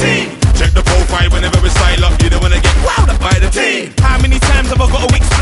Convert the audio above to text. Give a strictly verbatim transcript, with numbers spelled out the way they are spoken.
team. Check the profile whenever we style up, you don't wanna get wowed up by the team. How many times have I got a weak